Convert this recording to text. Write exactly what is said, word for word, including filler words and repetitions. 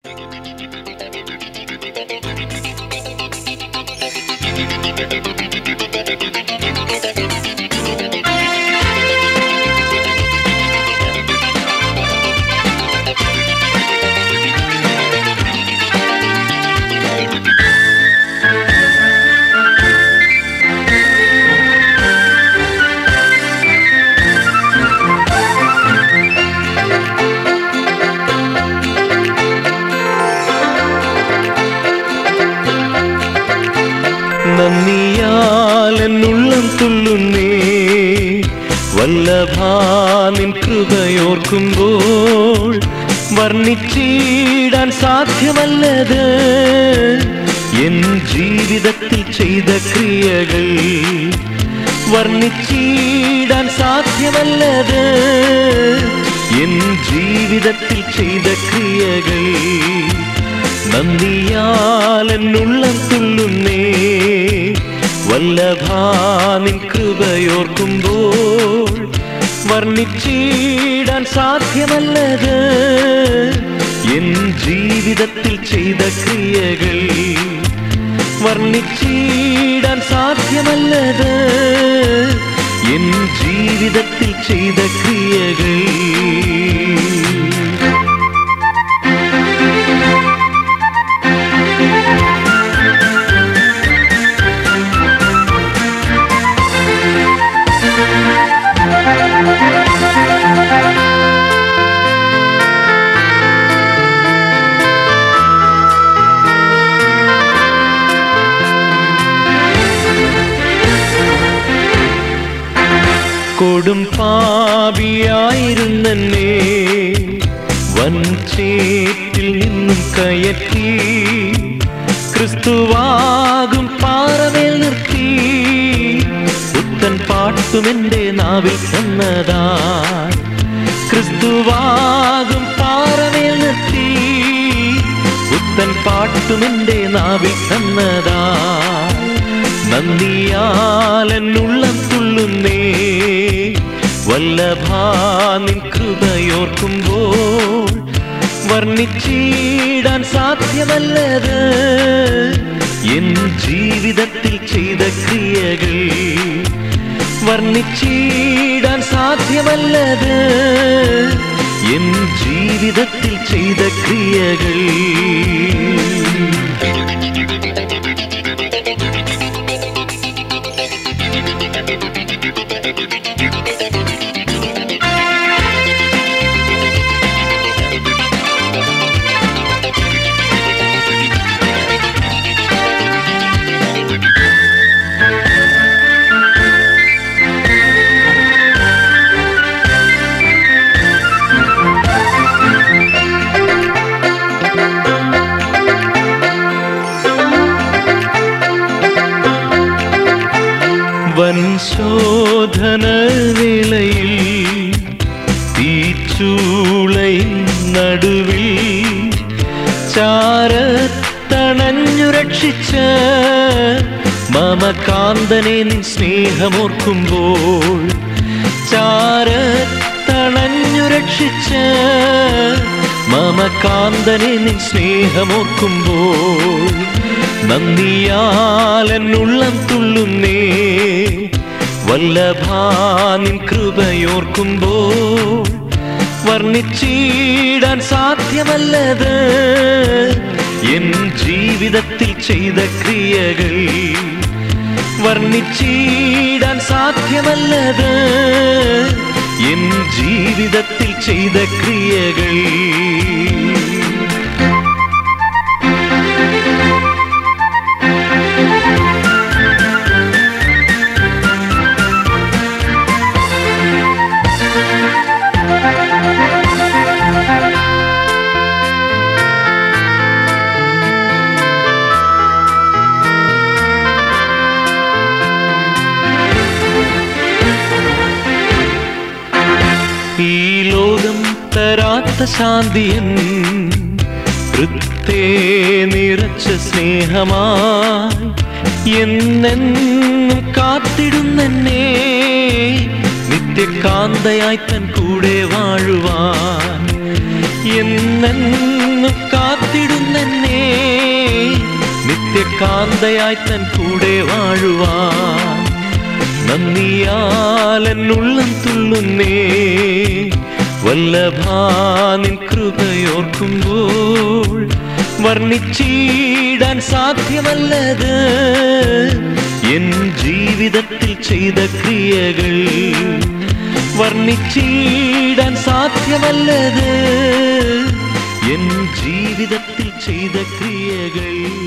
നന്ദിയാലെന്നുള്ളം തുള്ളുന്നേ വല്ലഭാനിൻ കൃപയോർക്കുമ്പോൾ വർണ്ണിച്ചിടാൻ സാധ്യമല്ലത് N ജീവിതത്തിൽ ചെയ്ത ക്രിയകൾ വർണ്ണിച്ചിടാൻ സാധ്യമല്ലത് എൻ ജീവിതത്തിൽ ചെയ്ത ക്രിയകൾ നന്ദിയാലെന്നുള്ളം തുള്ളുന്നേ വല്ലഭാനിൻ കൃപയോർക്കുമ്പോൾ വർണ്ണിച്ചിടാൻ സാധ്യമല്ലത് എൻ ജീവിതത്തിൽ ചെയ്ത ക്രിയകൾ വർണ്ണിച്ചിടാൻ സാധ്യമല്ലത് എൻ ജീവിതത്തിൽ ചെയ്ത ക്രിയകൾ കൊടും പാപിയായിരുന്നെന്നെ വൻചേറ്റിൽ നിന്നും കയറ്റി ക്രിസ്തുവാകും പാറമേൽ നിർത്തി പുത്തൻ പാട്ടുമെന്റെ നാവിൽ തന്നതാ ക്രിസ്തുവാകും പാറമേൽ നിർത്തി പുത്തൻ പാട്ടുമെന്റെ നാവിൽ തന്നതാ നന്ദിയാലെന്നുള്ളം തുള്ളുന്നേ വല്ലഭാനിൻ കൃപയോർക്കുമ്പോൾ വർണ്ണിച്ചിടാൻ സാധ്യമല്ലത് എൻ ജീവിതത്തിൽ ചെയ്ത ക്രിയകൾ വർണ്ണിച്ചിടാൻ സാധ്യമല്ലത് എൻ ജീവിതത്തിൽ ചെയ്ത ക്രിയകൾ വൻശോധന വേളയിൽ തീച്ചൂളയിൻ നടുവിൽ ചാരത്തണഞ്ഞു രക്ഷിച്ച മമകാന്തനെ നിൻ സ്നേഹമോർക്കുമ്പോൾ ചാരത്തണഞ്ഞു രക്ഷിച്ച മമകാന്തനെ നിൻ സ്നേഹമോർക്കുമ്പോൾ നന്ദിയാലെന്നുള്ളം തുള്ളുന്നേ വല്ലഭാനിൻ കൃപയോർക്കുമ്പോൾ വർണ്ണിച്ചിടാൻ സാധ്യമല്ലത് എൻ ജീവിതത്തിൽ ചെയ്ത ക്രിയകൾ വർണ്ണിച്ചിടാൻ സാധ്യമല്ലത് എൻ ജീവിതത്തിൽ ചെയ്ത ക്രിയകൾ ഈ ലോകം തരാത്ത ശാന്തിയൻ വൃത്തേ നിറച്ച സ്നേഹമായി എന്നെന്നും കാത്തിടുന്നെന്നെ നിത്യകാന്തയായി തൻ കൂടെ വാഴുവാൻ എന്നെന്നും കാത്തി കാന്തയായി തൻ കൂടെ വാഴുവാൻ നന്ദിയാലെന്നുള്ളം തുള്ളുന്നേ വല്ലഭാനിൻ കൃപയോർക്കുമ്പോൾ വർണ്ണിച്ചിടാൻ സാധ്യമല്ലത് എൻ ജീവിതത്തിൽ ചെയ്ത ക്രിയകൾ വർണ്ണിച്ചിടാൻ സാധ്യമല്ലത് എൻ ജീവിതത്തിൽ ചെയ്ത ക്രിയകൾ